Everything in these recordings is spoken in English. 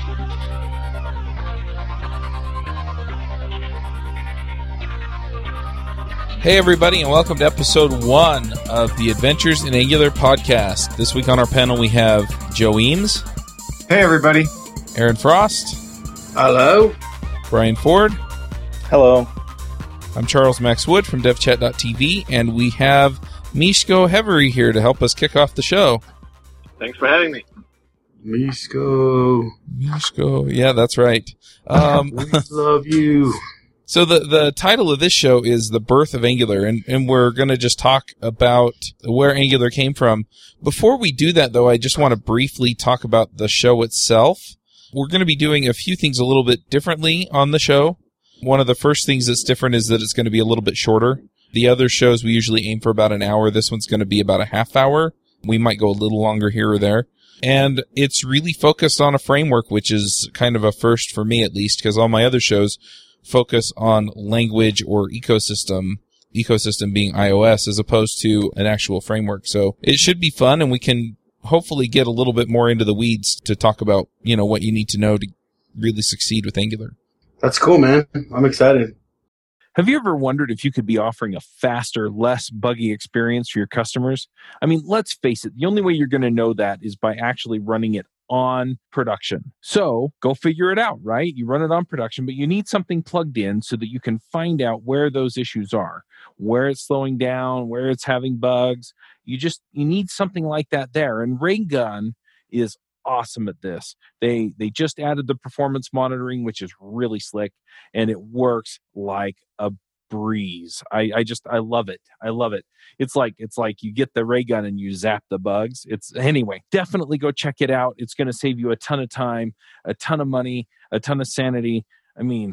Hey everybody, and welcome to episode 1 of the Adventures in Angular podcast. This week on our panel we have Joe Eames. Hey everybody. Aaron Frost. Hello. Brian Ford. Hello. I'm Charles Max Wood from devchat.tv, and we have Miško Hevery here to help us kick off the show. Thanks for having me. Miško, yeah, that's right. we love you. So the title of this show is The Birth of Angular, and we're going to just talk about where Angular came from. Before we do that, though, I just want to briefly talk about the show itself. We're going to be doing a few things a little bit differently on the show. One of the first things that's different is that it's going to be a little bit shorter. The other shows we usually aim for about an hour. This one's going to be about a half hour. We might go a little longer here or there. And it's really focused on a framework, which is kind of a first for me at least, because all my other shows focus on language or ecosystem being iOS as opposed to an actual framework. So it should be fun, and we can hopefully get a little bit more into the weeds to talk about, what you need to know to really succeed with Angular. That's cool, man. I'm excited. Have you ever wondered if you could be offering a faster, less buggy experience for your customers? I mean, let's face it, the only way you're going to know that is by actually running it on production. So go figure it out, right? You run it on production, but you need something plugged in so that you can find out where those issues are, where it's slowing down, where it's having bugs. You need something like that there. And Raygun is awesome at this. They just added the performance monitoring, which is really slick, and it works like a breeze. I love it. I love it. It's like you get the ray gun and you zap the bugs. Anyway, definitely go check it out. It's going to save you a ton of time, a ton of money, a ton of sanity. I mean,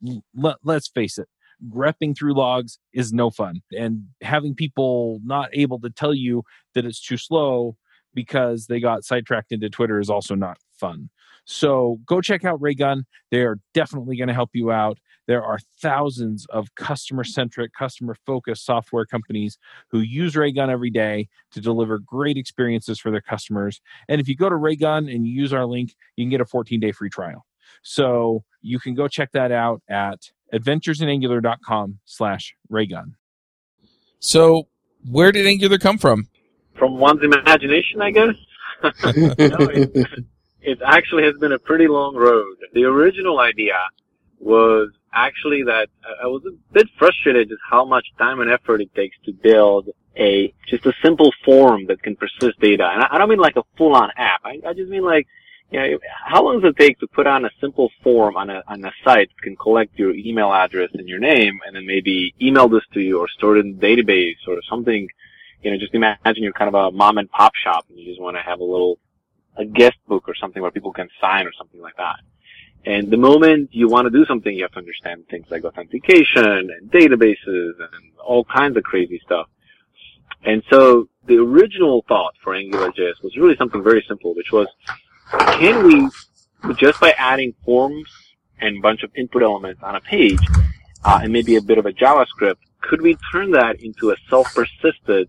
let's face it. Grepping through logs is no fun. And having people not able to tell you that it's too slow because they got sidetracked into Twitter is also not fun. So go check out Raygun. They are definitely going to help you out. There are thousands of customer-centric, customer-focused software companies who use Raygun every day to deliver great experiences for their customers. And if you go to Raygun and you use our link, you can get a 14-day free trial. So you can go check that out at adventuresinangular.com/Raygun. So where did Angular come from? From one's imagination, I guess. It actually has been a pretty long road. The original idea was actually that I was a bit frustrated just how much time and effort it takes to build just a simple form that can persist data. And I don't mean like a full-on app. I just mean like, how long does it take to put on a simple form on a site that can collect your email address and your name and then maybe email this to you or store it in the database or something. Just imagine you're kind of a mom and pop shop and you just want to have a guest book or something where people can sign or something like that. And the moment you want to do something, you have to understand things like authentication and databases and all kinds of crazy stuff. And so the original thought for AngularJS was really something very simple, which was, can we, just by adding forms and a bunch of input elements on a page, and maybe a bit of a JavaScript, could we turn that into a self-persisted,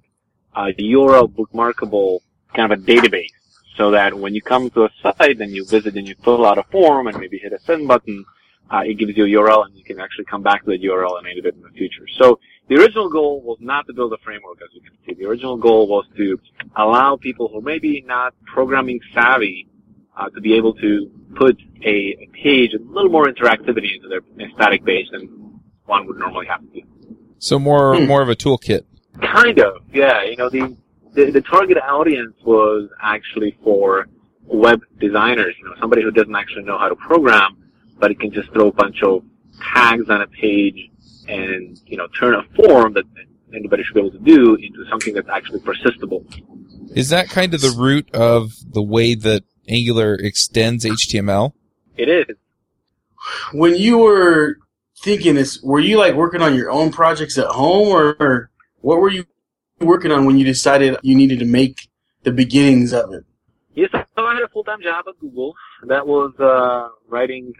URL bookmarkable kind of a database? So that when you come to a site and you visit and you fill out a form and maybe hit a send button, it gives you a URL and you can actually come back to that URL and edit it in the future. So the original goal was not to build a framework, as you can see. The original goal was to allow people who may be not programming savvy to be able to put a page, a little more interactivity into their static page than one would normally have to do. So more of a toolkit. Kind of, yeah. The target audience was actually for web designers, somebody who doesn't actually know how to program, but it can just throw a bunch of tags on a page and, turn a form that anybody should be able to do into something that's actually persistible. Is that kind of the root of the way that Angular extends HTML? It is. When you were thinking this, were you working on your own projects at home, or what were you working on when you decided you needed to make the beginnings of it? Yes, so I had a full-time job at Google. That was writing.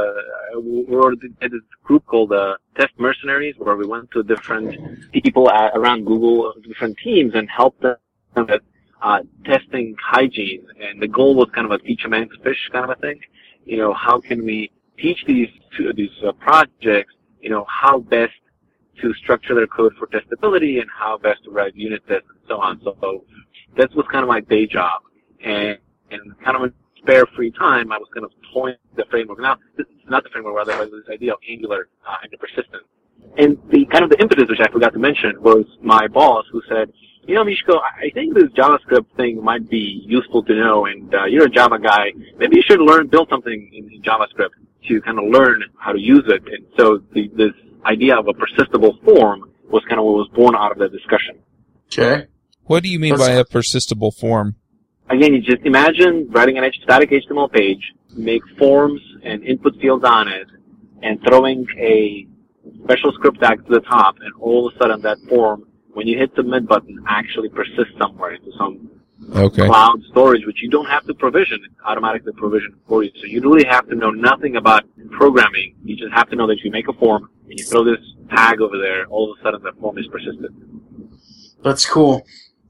We had this group called Test Mercenaries, where we went to different people around Google, different teams, and helped them with testing hygiene, and the goal was kind of a teach a man to fish kind of a thing. How can we teach these projects, how best to structure their code for testability and how best to write unit tests and so on. So that was kind of my day job. And kind of in spare free time, I was kind of toying the framework. Now, this is not the framework, rather, but this idea of Angular and the persistence. And the kind of the impetus, which I forgot to mention, was my boss who said, Miško, I think this JavaScript thing might be useful to know, and you're a Java guy. Maybe you should build something in JavaScript to kind of learn how to use it. And so this idea of a persistible form was kind of what was born out of the discussion. Okay. What do you mean by a persistible form? Again, you just imagine writing an static HTML page, make forms and input fields on it, and throwing a special script tag to the top, and all of a sudden that form, when you hit submit button, actually persists somewhere into some cloud storage, which you don't have to provision. It's automatically provisioned for you. So you really have to know nothing about programming. You just have to know that you make a form, and you throw this tag over there, all of a sudden that form is persistent. That's cool.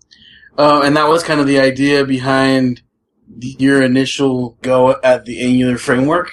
And that was kind of the idea behind your initial go at the Angular framework?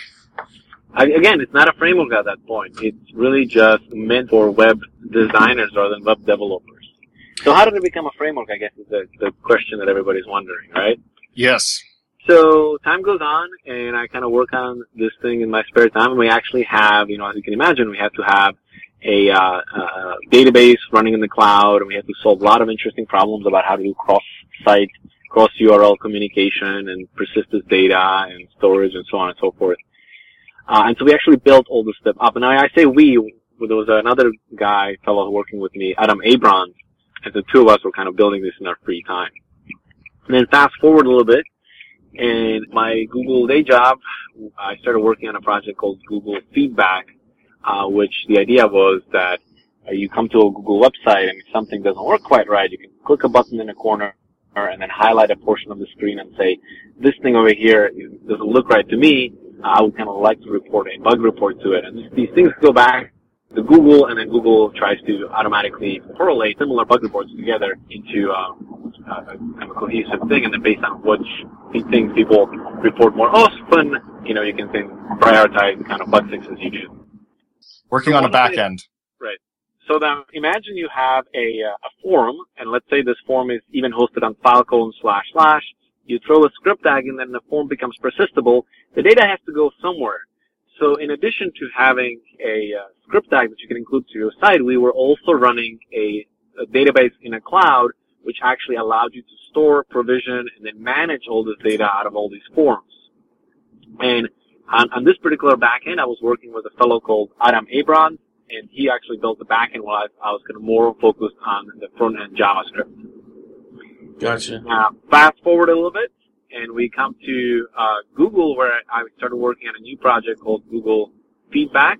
Again, it's not a framework at that point. It's really just meant for web designers rather than web developers. So how did it become a framework, I guess, is the question that everybody's wondering, right? Yes. So time goes on, and I kind of work on this thing in my spare time, and we actually have, as you can imagine, we have to have a database running in the cloud, and we have to solve a lot of interesting problems about how to do cross-site, cross-URL communication and persistent data and storage and so on and so forth. And so we actually built all this stuff up. And I say we, there was another fellow working with me, Adam Abrams, and the two of us were kind of building this in our free time. And then fast forward a little bit, and my Google day job, I started working on a project called Google Feedback, which the idea was that you come to a Google website and if something doesn't work quite right, you can click a button in a corner and then highlight a portion of the screen and say, this thing over here doesn't look right to me. I would kind of like to report a bug report to it. And these things go back to Google, and then Google tries to automatically correlate similar bug reports together into kind of a cohesive thing. And then based on which things people report more often, you can then prioritize the kind of bug fixes you do. Working on a back end. Right. So then imagine you have a forum, and let's say this forum is even hosted on filecolon // You throw a script tag and then the form becomes persistible. The data has to go somewhere. So in addition to having a script tag that you can include to your site, we were also running a database in a cloud, which actually allowed you to store, provision, and then manage all this data out of all these forms. And on this particular backend, I was working with a fellow called Adam Abrams, and he actually built the backend while I was kind of more focused on the front-end JavaScript. Gotcha. Fast forward a little bit, and we come to Google, where I started working on a new project called Google Feedback.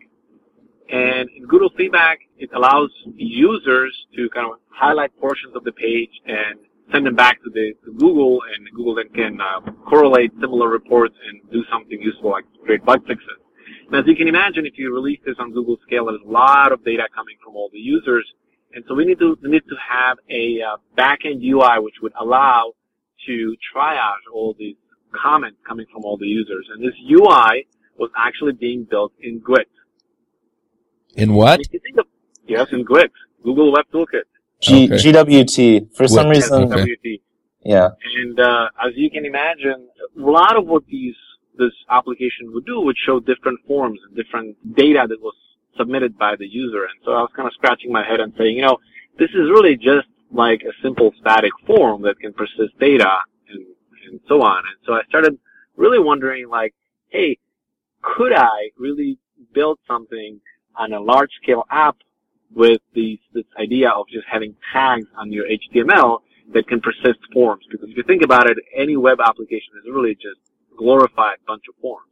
And in Google Feedback, it allows users to kind of highlight portions of the page and send them back to Google, and Google then can correlate similar reports and do something useful like create bug fixes. And as you can imagine, if you release this on Google Scale, there's a lot of data coming from all the users. And so we need to have a back-end UI which would allow to triage all these comments coming from all the users. And this UI was actually being built in Gwt. In what? If you think yes, in Gwt, Google Web Toolkit. GWT. For some reason. GWT. Yeah. And as you can imagine, a lot of what this application would do would show different forms and different data that was submitted by the user. And so I was kind of scratching my head and saying, this is really just like a simple static form that can persist data and so on. And so I started really wondering, like, hey, could I really build something on a large scale app with this idea of just having tags on your HTML that can persist forms? Because if you think about it, any web application is really just a glorified bunch of forms.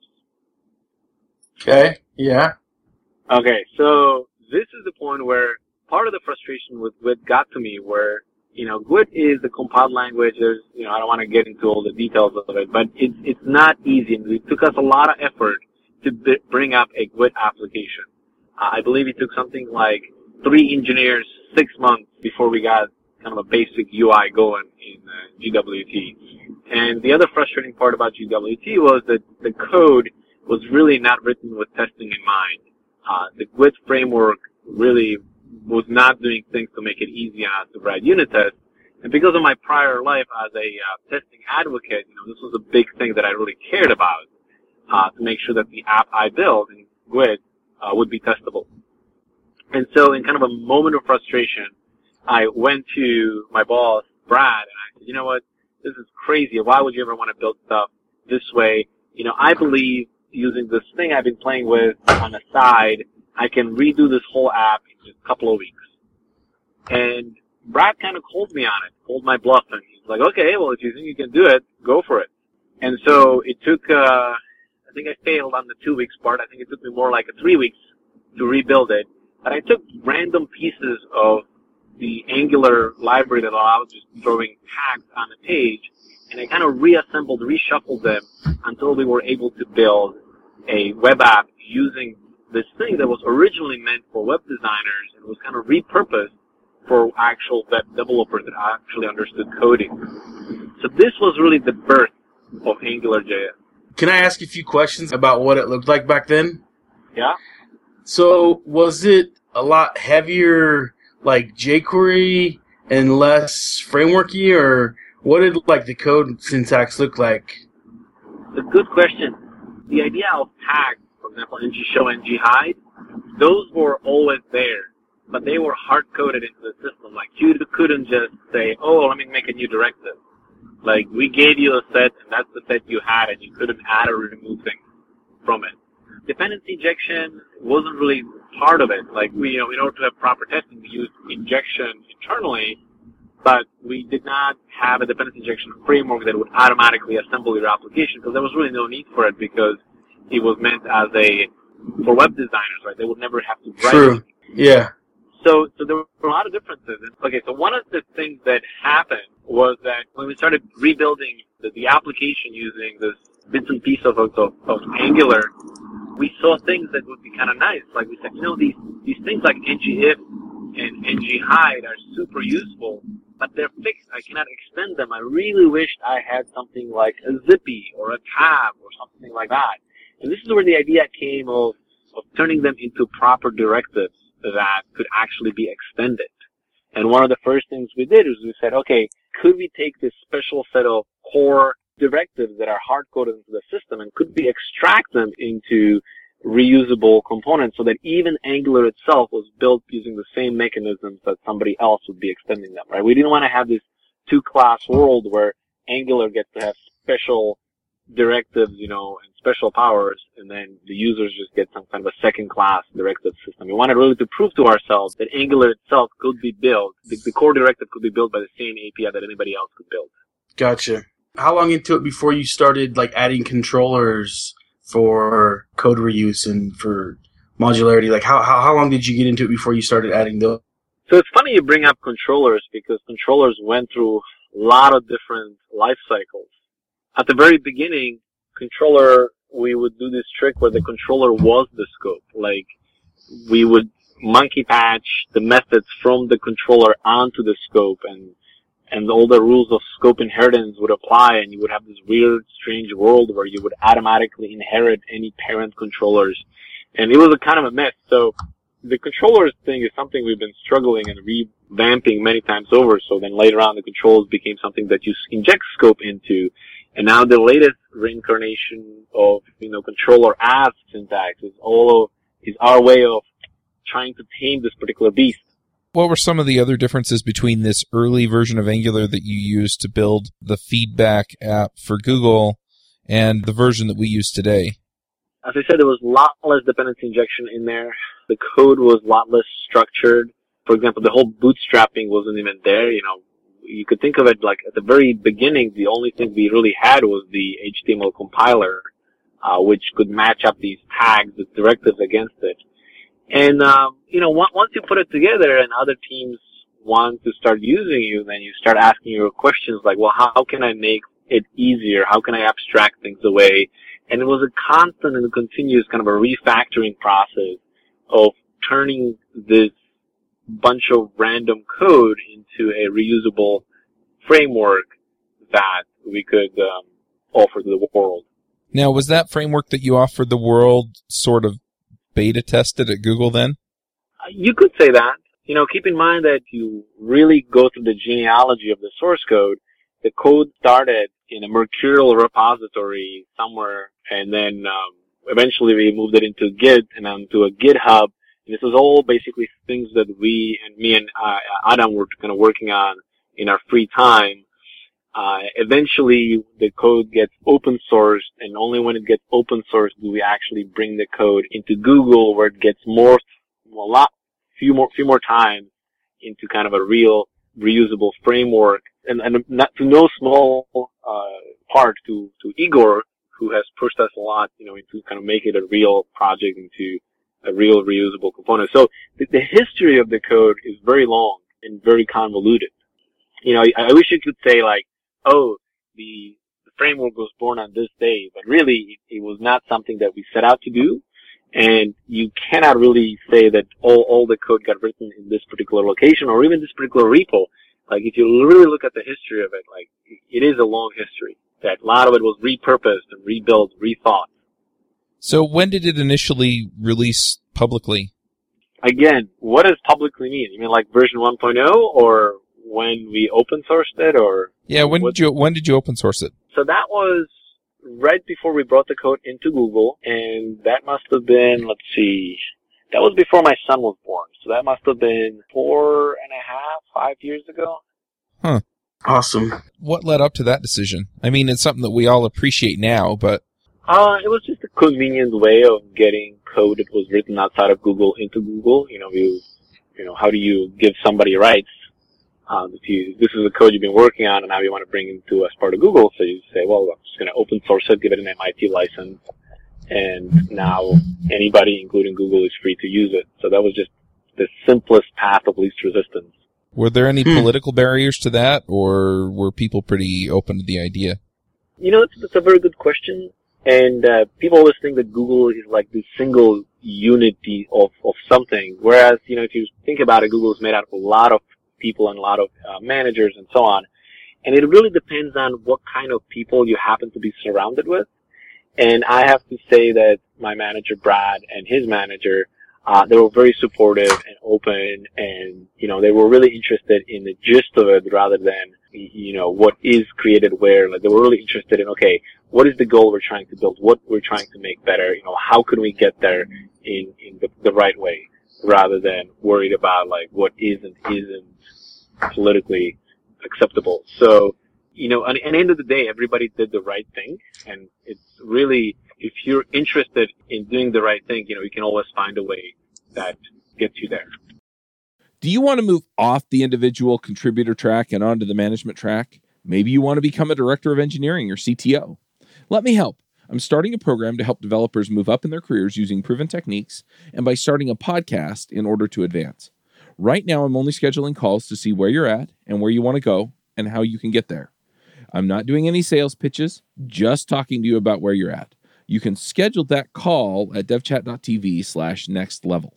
Okay, yeah. Okay, so this is the point where part of the frustration with Gwt got to me, where, Gwt is the compiled language. There's, I don't want to get into all the details of it, but it's not easy. And it took us a lot of effort to bring up a Gwt application. I believe it took something like 3 engineers, 6 months before we got kind of a basic UI going in GWT. And the other frustrating part about GWT was that the code was really not written with testing in mind. The GWT framework really was not doing things to make it easy on us to write unit tests. And because of my prior life as a testing advocate, this was a big thing that I really cared about, to make sure that the app I built in GWT would be testable. And so in kind of a moment of frustration, I went to my boss, Brad, and I said, you know what, this is crazy. Why would you ever want to build stuff this way? I believe using this thing I've been playing with on the side, I can redo this whole app in just a couple of weeks. And Brad kind of called me on it, called my bluff, and he's like, okay, well, if you think you can do it, go for it. And so it took, I think I failed on the 2 weeks part. I think it took me more like 3 weeks to rebuild it. But I took random pieces of the Angular library that allows just throwing tags on a page, and I kind of reassembled, reshuffled them until we were able to build a web app using this thing that was originally meant for web designers and was kind of repurposed for actual web developers that actually understood coding. So this was really the birth of AngularJS. Can I ask you a few questions about what it looked like back then? Yeah. So was it a lot heavier, like jQuery, and less frameworky, or what did the code syntax look like? It's a good question. The idea of tags, for example, ng-show, ng-hide, those were always there, but they were hard-coded into the system. You couldn't just say, oh, let me make a new directive. We gave you a set, and that's the set you had, and you couldn't add or remove things from it. Dependency injection wasn't really part of it. In order to have proper testing, we used injection internally, but we did not have a dependency injection framework that would automatically assemble your application, because there was really no need for it, because it was meant for web designers, right? They would never have to write True. anything. Yeah. So there were a lot of differences. Okay, so one of the things that happened was that when we started rebuilding the application using this bits and pieces of Angular, we saw things that would be kind of nice. We said, these things like ngIf and ng-hide are super useful, but they're fixed. I cannot extend them. I really wished I had something like a zippy or a tab or something like that. And this is where the idea came of turning them into proper directives that could actually be extended. And one of the first things we did was we said, okay, could we take this special set of core directives that are hard-coded into the system, and could we extract them into reusable components so that even Angular itself was built using the same mechanisms that somebody else would be extending them, right? We didn't want to have this two-class world where Angular gets to have special directives, and special powers, and then the users just get some kind of a second-class directive system. We wanted really to prove to ourselves that Angular itself could be built, the core directive could be built by the same API that anybody else could build. Gotcha. How long into it before you started adding controllers for code reuse and for modularity? How long did you get into it before you started adding those? So it's funny you bring up controllers, because controllers went through a lot of different life cycles. At the very beginning, we would do this trick where the controller was the scope. We would monkey patch the methods from the controller onto the scope, and all the rules of scope inheritance would apply, and you would have this weird, strange world where you would automatically inherit any parent controllers. And it was a kind of a mess. So the controllers thing is something we've been struggling and revamping many times over. So then later on, the controls became something that you inject scope into. And now the latest reincarnation of, controller as syntax is our way of trying to tame this particular beast. What were some of the other differences between this early version of Angular that you used to build the feedback app for Google and the version that we use today? As I said, there was a lot less dependency injection in there. The code was a lot less structured. For example, the whole bootstrapping wasn't even there. You could think of it at the very beginning, the only thing we really had was the HTML compiler, which could match up these tags, the directives against it. And, once you put it together and other teams want to start using you, then you start asking your questions well, how can I make it easier? How can I abstract things away? And it was a constant and continuous kind of a refactoring process of turning this bunch of random code into a reusable framework that we could offer to the world. Now, was that framework that you offered the world sort of beta tested at Google then? You could say that. Keep in mind that you really go through the genealogy of the source code. The code started in a Mercurial repository somewhere, and then eventually we moved it into Git and onto a GitHub. And this is all basically things that me and Adam were kind of working on in our free time. Eventually, the code gets open sourced, and only when it gets open sourced do we actually bring the code into Google, where it gets few more times into kind of a real reusable framework, and not to no small part to Igor, who has pushed us a lot, into kind of make it a real project, into a real reusable component. So the history of the code is very long and very convoluted. I wish you could say like, oh, the framework was born on this day, but really it was not something that we set out to do. And you cannot really say that all the code got written in this particular location or even this particular repo. Like, if you really look at the history of it, like, it is a long history. That a lot of it was repurposed and rebuilt, rethought. So when did it initially release publicly? Again, what does publicly mean? You mean like version 1.0 or when we open sourced it, or? Yeah, when did you open source it? So that was right before we brought the code into Google, and that must have been, that was before my son was born. So that must have been 5 years ago. Huh. Awesome. What led up to that decision? I mean, it's something that we all appreciate now, but... It was just a convenient way of getting code that was written outside of Google into Google. How do you give somebody rights? This is the code you've been working on, and now you want to bring it to as part of Google. So you say, well, I'm just going to open source it, give it an MIT license, and now anybody, including Google, is free to use it. So that was just the simplest path of least resistance. Were there any political barriers to that, or were people pretty open to the idea? It's a very good question. And people always think that Google is like the single unity of something. Whereas, if you think about it, Google is made out of a lot of people and a lot of managers and so on. And it really depends on what kind of people you happen to be surrounded with. And I have to say that my manager, Brad, and his manager, they were very supportive and open, and, they were really interested in the gist of it rather than, what is created where. Like, they were really interested in, okay, what is the goal we're trying to build? What we're trying to make better? How can we get there in the right way, rather than worried about, like, what isn't politically acceptable. So, at the end of the day, everybody did the right thing, and it's really, if you're interested in doing the right thing, you can always find a way that gets you there. Do you want to move off the individual contributor track and onto the management track? Maybe you want to become a director of engineering or CTO. Let me help. I'm starting a program to help developers move up in their careers using proven techniques and by starting a podcast in order to advance. Right now, I'm only scheduling calls to see where you're at and where you want to go and how you can get there. I'm not doing any sales pitches, just talking to you about where you're at. You can schedule that call at devchat.tv/nextlevel.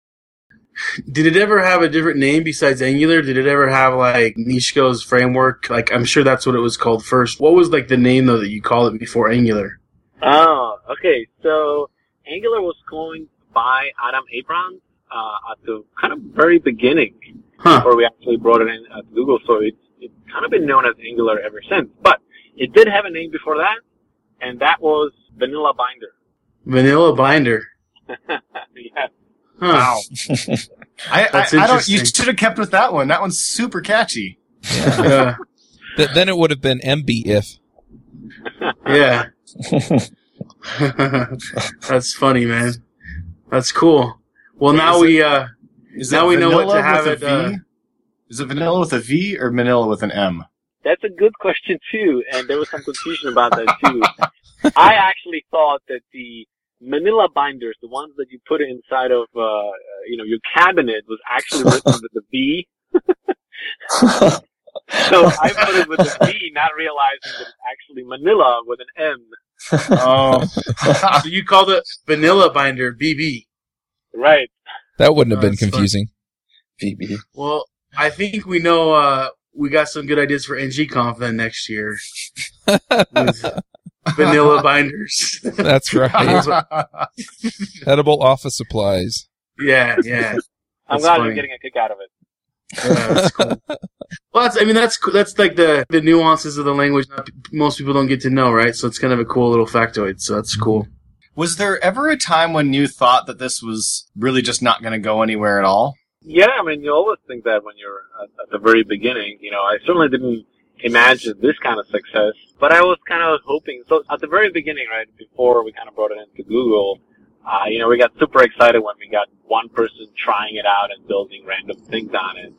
Did it ever have a different name besides Angular? Did it ever have, like, Nishiko's framework? Like, I'm sure that's what it was called first. What was, like, the name, though, that you called it before Angular? Oh, okay. So Angular was coined by Adam Abrams at the kind of very beginning, before we actually brought it in at Google. So it's kind of been known as Angular ever since. But it did have a name before that, and that was Vanilla Binder. Vanilla Binder. Yeah. Wow. That's I don't. You interesting. should have kept with that one. That one's super catchy. Yeah. Then it would have been MB-if. Yeah. That's funny, man. That's cool. Well, now we know what to have it. Is it vanilla with a V or manila with an M? That's a good question, too, and there was some confusion about that, too. I actually thought that the manila binders, the ones that you put inside of, your cabinet, was actually written with a V. So I put it with a V, not realizing that it's actually Manila with an M. Oh. So you called it Vanilla Binder, BB. Right. That wouldn't have been That's confusing. VB. Well, I think we know we got some good ideas for NGConf then next year with vanilla binders. That's right. Edible office supplies. Yeah. I'm glad you're getting a kick out of it. Yeah, that's cool. Well, that's like the nuances of the language that most people don't get to know, right? So it's kind of a cool little factoid. So that's cool. Was there ever a time when you thought that this was really just not going to go anywhere at all? Yeah, I mean, you always think that when you're at the very beginning. You know, I certainly didn't imagine this kind of success, but I was kind of hoping. So at the very beginning, right, before we kind of brought it into Google, you know, we got super excited when we got one person trying it out and building random things on it.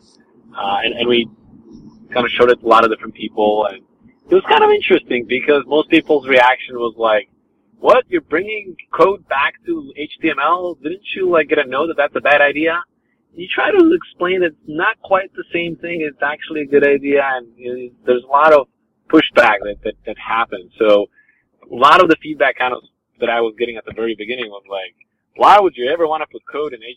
And we kind of showed it to a lot of different people, and it was kind of interesting because most people's reaction was like, what? You're bringing code back to HTML? Didn't you, like, get a note that that's a bad idea? You try to explain it's not quite the same thing. It's actually a good idea, and there's a lot of pushback that happened. So a lot of the feedback kind of that I was getting at the very beginning was like, why would you ever want to put code in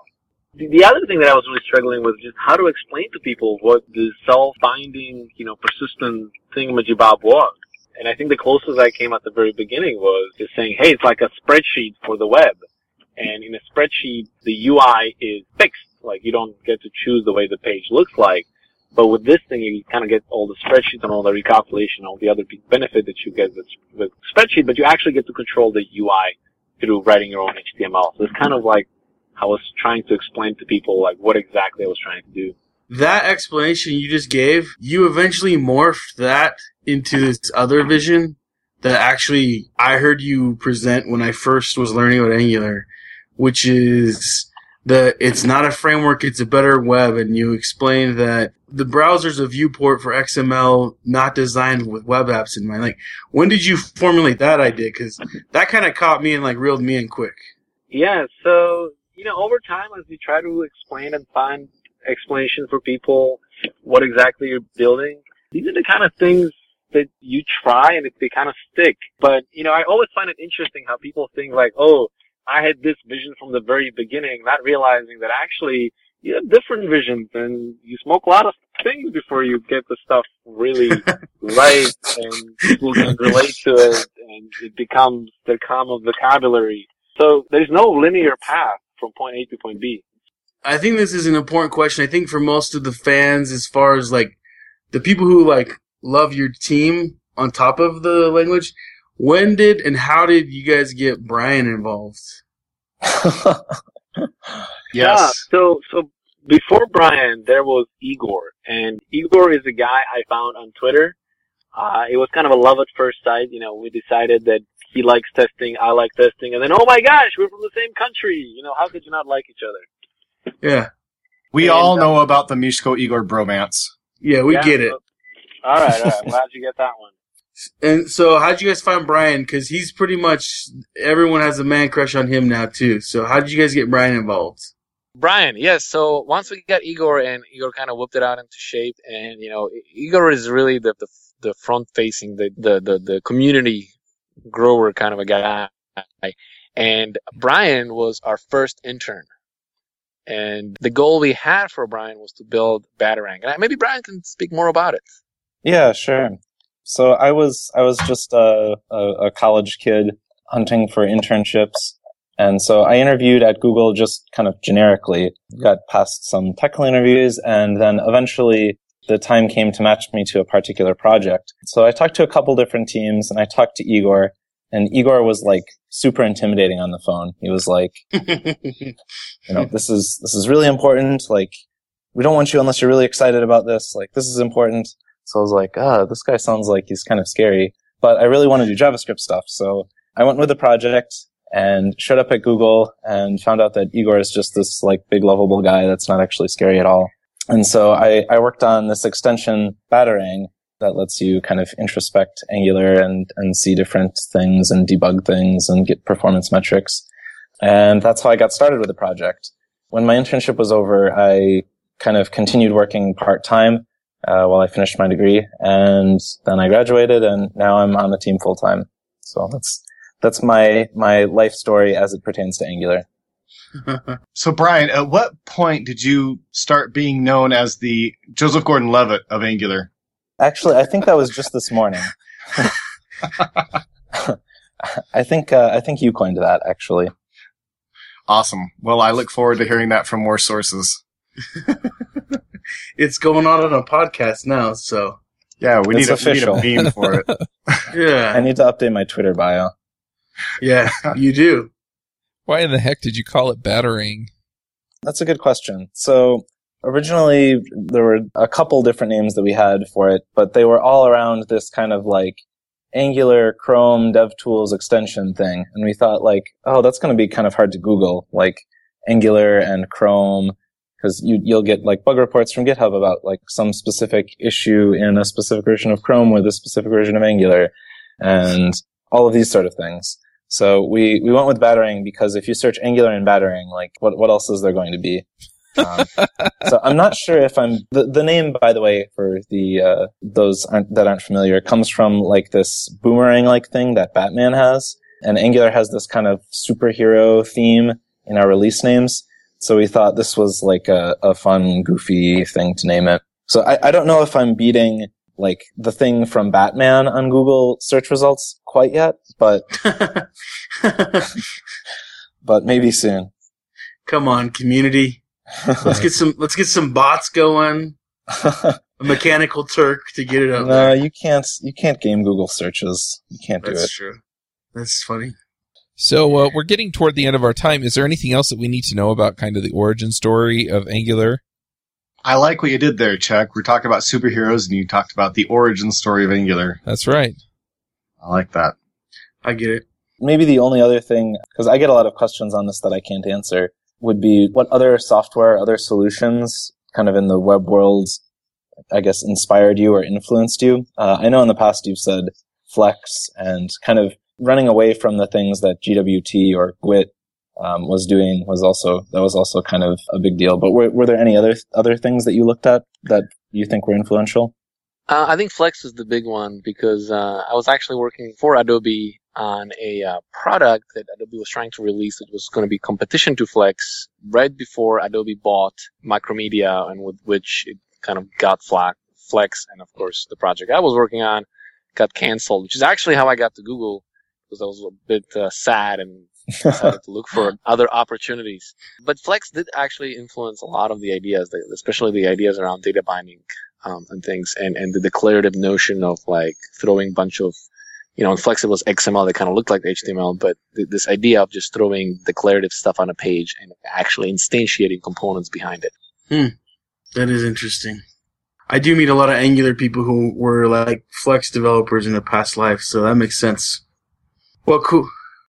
HTML? The other thing that I was really struggling with is just how to explain to people what the self-binding, you know, persistent thingamajibob was. And I think the closest I came at the very beginning was just saying, hey, it's like a spreadsheet for the web. And in a spreadsheet, the UI is fixed. Like, you don't get to choose the way the page looks like. But with this thing, you kind of get all the spreadsheets and all the recalculation, all the other benefit that you get with spreadsheet, but you actually get to control the UI through writing your own HTML. So it's kind of like I was trying to explain to people, like, what exactly I was trying to do. That explanation you just gave, you eventually morphed that into this other vision that actually I heard you present when I first was learning about Angular, which is it's not a framework, it's a better web. And you explained that the browser's a viewport for XML, not designed with web apps in mind. Like, when did you formulate that idea? Because that kind of caught me and, like, reeled me in quick. Yeah, so, you know, over time, as you try to explain and find explanation for people what exactly you're building, these are the kind of things that you try and they kind of stick. But, you know, I always find it interesting how people think like, oh, I had this vision from the very beginning, not realizing that actually you have different visions and you smoke a lot of things before you get the stuff really right and people can relate to it and it becomes the common vocabulary. So there's no linear path from point A to point B. I think this is an important question. I think for most of the fans, as far as, like, the people who, like, love your team on top of the language, when did and how did you guys get Brian involved? Yes. Yeah, so before Brian, there was Igor. And Igor is a guy I found on Twitter. It was kind of a love at first sight. You know, we decided that he likes testing, I like testing. And then, oh my gosh, we're from the same country. You know, how could you not like each other? Yeah. We all know about the Mishko Igor bromance. Yeah, we get it. All right. I'm glad you get that one. And so how'd you guys find Brian? Because he's pretty much, everyone has a man crush on him now, too. So how did you guys get Brian involved? Brian, yes. So once we got Igor and Igor kind of whipped it out into shape, and, you know, Igor is really the front-facing, the community grower kind of a guy. And Brian was our first intern. And the goal we had for Brian was to build Batarang. And maybe Brian can speak more about it. Yeah, sure. So I was just a college kid hunting for internships. And so I interviewed at Google just kind of generically, got past some technical interviews, and then eventually the time came to match me to a particular project. So I talked to a couple different teams, and I talked to Igor, and Igor was like super intimidating on the phone. He was like, you know, this is really important. Like, we don't want you unless you're really excited about this. Like, this is important. So I was like, this guy sounds like he's kind of scary, but I really want to do JavaScript stuff. So I went with the project and showed up at Google and found out that Igor is just this like big lovable guy that's not actually scary at all. And so I worked on this extension Batarang that lets you kind of introspect Angular and see different things and debug things and get performance metrics. And that's how I got started with the project. When my internship was over, I kind of continued working part-time while I finished my degree. And then I graduated, and now I'm on the team full-time. So that's my life story as it pertains to Angular. So, Brian, at what point did you start being known as the Joseph Gordon-Levitt of Angular? Actually, I think that was just this morning. I think you coined that, actually. Awesome. Well, I look forward to hearing that from more sources. It's going on a podcast now, so. Yeah, we need official. a meme for it. Yeah. I need to update my Twitter bio. Yeah, you do. Why in the heck did you call it Batarang? That's a good question. So originally there were a couple different names that we had for it, but they were all around this kind of like Angular, Chrome, DevTools extension thing. And we thought like, oh, that's going to be kind of hard to Google, like Angular and Chrome, because you'll get like bug reports from GitHub about like some specific issue in a specific version of Chrome with a specific version of Angular and all of these sort of things. So we went with Batarang because if you search Angular and Batarang, like what else is there going to be? So I'm not sure if the name, by the way, for the those that aren't familiar, comes from like this boomerang like thing that Batman has, and Angular has this kind of superhero theme in our release names. So we thought this was like a fun, goofy thing to name it. So I don't know if I'm beating like the thing from Batman on Google search results quite yet, but but maybe soon. Come on, community. Let's get some bots going. A Mechanical Turk to get it up No, there. you can't game Google searches. You can't do it. That's true. That's funny. So we're getting toward the end of our time. Is there anything else that we need to know about kind of the origin story of Angular? I like what you did there, Chuck. We're talking about superheroes, and you talked about the origin story of Angular. That's right. I like that. I get it. Maybe the only other thing, because I get a lot of questions on this that I can't answer, would be what other software, other solutions kind of in the web world, I guess, inspired you or influenced you. I know in the past you've said Flex and kind of running away from the things that GWT or GWT was doing was also kind of a big deal. But were there any other things that you looked at that you think were influential? I think Flex is the big one because I was actually working for Adobe on a product that Adobe was trying to release. It was going to be competition to Flex right before Adobe bought Micromedia, and with which it kind of got Flex. And of course, the project I was working on got canceled, which is actually how I got to Google, because I was a bit sad and decided to look for other opportunities. But Flex did actually influence a lot of the ideas, especially the ideas around data binding and things, and the declarative notion of like throwing a bunch of, in Flex it was XML that kind of looked like HTML, but this idea of just throwing declarative stuff on a page and actually instantiating components behind it. That is interesting. I do meet a lot of Angular people who were like Flex developers in a past life, so that makes sense. Well, cool.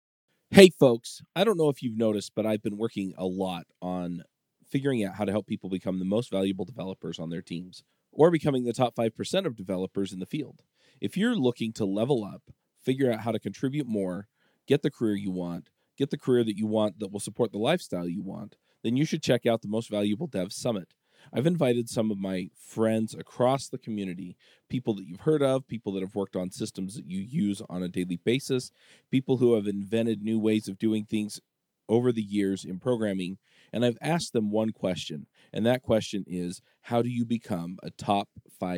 Hey, folks, I don't know if you've noticed, but I've been working a lot on figuring out how to help people become the most valuable developers on their teams, or becoming the top 5% of developers in the field. If you're looking to level up, figure out how to contribute more, get the career you want, get the career that you want that will support the lifestyle you want, then you should check out the Most Valuable Dev Summit. I've invited some of my friends across the community, people that you've heard of, people that have worked on systems that you use on a daily basis, people who have invented new ways of doing things over the years in programming, and I've asked them one question, and that question is, how do you become a top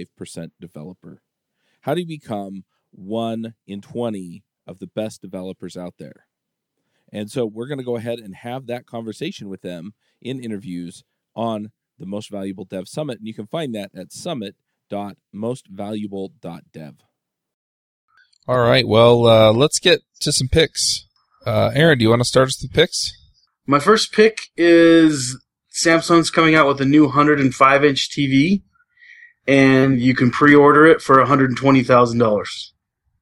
5% developer? How do you become 1 in 20 of the best developers out there? And so we're going to go ahead and have that conversation with them in interviews on the Most Valuable Dev Summit, and you can find that at summit.mostvaluable.dev. All right, well, let's get to some picks. Aaron, do you want to start us with picks? My first pick is Samsung's coming out with a new 105-inch TV, and you can pre-order it for $120,000.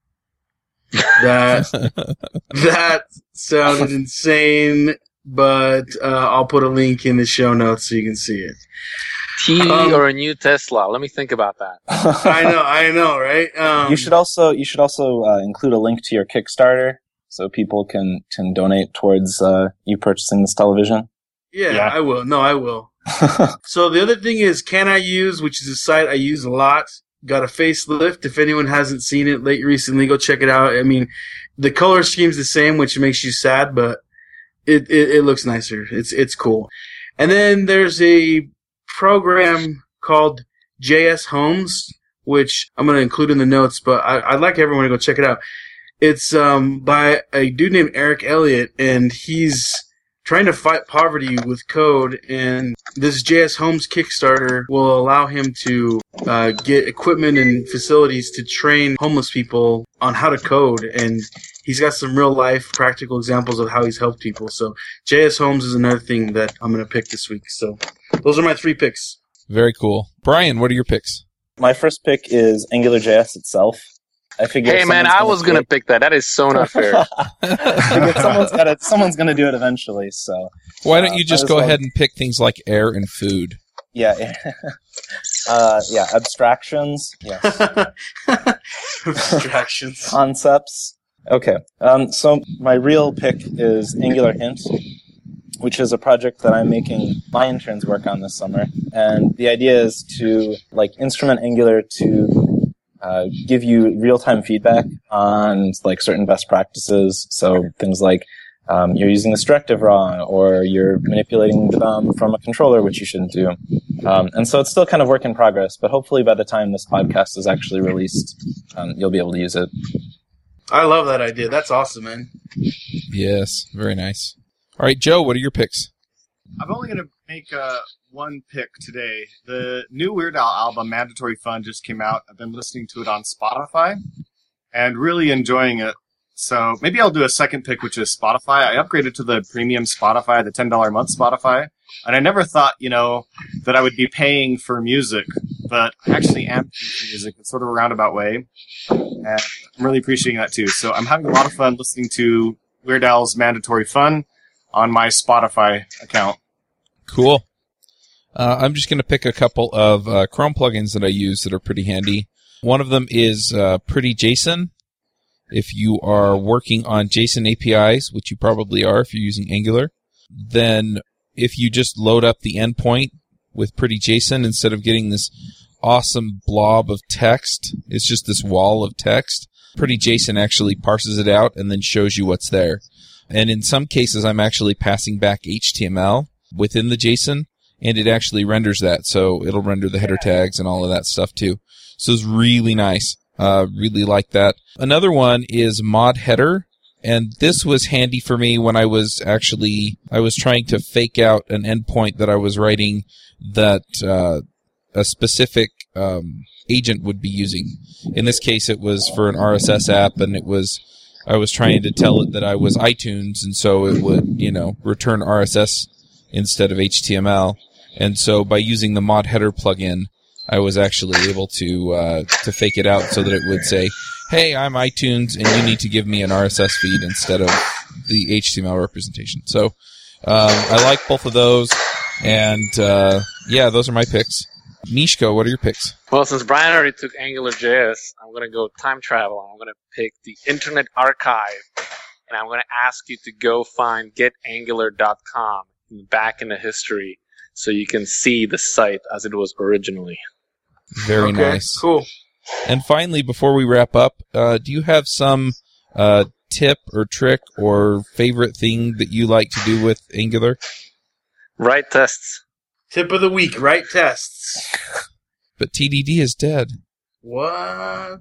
That sounded insane, but I'll put a link in the show notes so you can see it. TV or a new Tesla? Let me think about that. I know, right? You should also include a link to your Kickstarter so people can donate towards you purchasing this television. Yeah, I will. No, I will. So the other thing is Can I Use, which is a site I use a lot. Got a facelift. If anyone hasn't seen it recently, go check it out. I mean, the color scheme's the same, which makes you sad, but it looks nicer. It's cool. And then there's a program called JS Homes, which I'm going to include in the notes, but I'd like everyone to go check it out. It's by a dude named Eric Elliott, and he's trying to fight poverty with code, and this JS Homes Kickstarter will allow him to get equipment and facilities to train homeless people on how to code, and he's got some real-life practical examples of how he's helped people. So JS Homes is another thing that I'm going to pick this week. So those are my 3 picks. Very cool. Brian, what are your picks? My first pick is AngularJS itself. I figured. Hey man, I was gonna pick that. That is so not fair. Someone's gonna do it eventually. So why don't you just go ahead and pick things like air and food? Yeah, abstractions. Yes. Abstractions. Concepts. Okay. So my real pick is Angular Hint, which is a project that I'm making my interns work on this summer. And the idea is to instrument Angular to give you real-time feedback on certain best practices. So things like you're using this directive wrong, or you're manipulating the DOM from a controller, which you shouldn't do. And so it's still kind of work in progress, but hopefully by the time this podcast is actually released, you'll be able to use it. I love that idea. That's awesome, man. Yes, very nice. All right, Joe, what are your picks? I'm only going to make one pick today. The new Weird Al album, Mandatory Fun, just came out. I've been listening to it on Spotify and really enjoying it. So maybe I'll do a second pick, which is Spotify. I upgraded to the premium Spotify, the $10 a month Spotify. And I never thought, that I would be paying for music, but I actually am paying for music in sort of a roundabout way. And I'm really appreciating that too. So I'm having a lot of fun listening to Weird Al's Mandatory Fun on my Spotify account. Cool. I'm just going to pick a couple of Chrome plugins that I use that are pretty handy. One of them is Pretty JSON. If you are working on JSON APIs, which you probably are if you're using Angular, then if you just load up the endpoint with Pretty JSON instead of getting this awesome blob of text, it's just this wall of text. Pretty JSON actually parses it out and then shows you what's there. And in some cases, I'm actually passing back HTML within the JSON, and it actually renders that. So it'll render the header tags and all of that stuff too. So it's really nice. Really like that. Another one is Mod Header. And this was handy for me when I was trying to fake out an endpoint that I was writing that a specific agent would be using. In this case, it was for an RSS app, and I was trying to tell it that I was iTunes, and so it would, return RSS instead of HTML. And so by using the Mod Header plugin, I was actually able to fake it out so that it would say, hey, I'm iTunes, and you need to give me an RSS feed instead of the HTML representation. So I like both of those, and those are my picks. Mishko, what are your picks? Well, since Brian already took AngularJS, I'm going to go time travel. I'm going to pick the Internet Archive, and I'm going to ask you to go find getangular.com back in the history so you can see the site as it was originally. Very nice. Cool. And finally, before we wrap up, do you have some tip or trick or favorite thing that you like to do with Angular? Write tests. Tip of the week, write tests. But TDD is dead. What?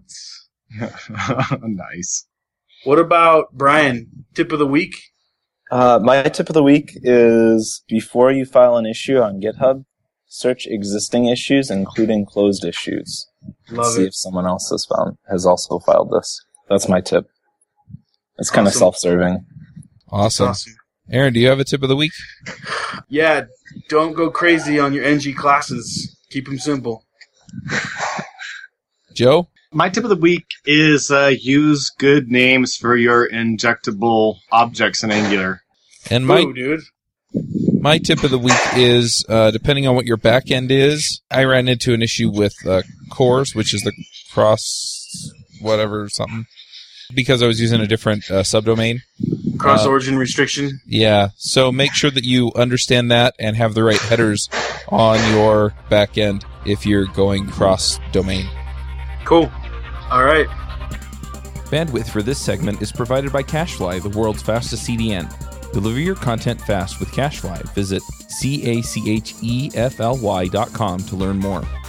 Nice. What about Brian? Tip of the week? My tip of the week is before you file an issue on GitHub, search existing issues, including closed issues. See if someone else has also filed this. That's my tip. It's kind of self-serving. Awesome. Aaron, do you have a tip of the week? Yeah, don't go crazy on your NG classes. Keep them simple. Joe? My tip of the week is use good names for your injectable objects in Angular. And dude. My tip of the week is, depending on what your backend is, I ran into an issue with CORS, which is the cross whatever something, because I was using a different subdomain. Cross-origin restriction? Yeah, so make sure that you understand that and have the right headers on your backend if you're going cross-domain. Cool. All right. Bandwidth for this segment is provided by CacheFly, the world's fastest CDN. Deliver your content fast with CacheFly. Visit CACHEFLY.com to learn more.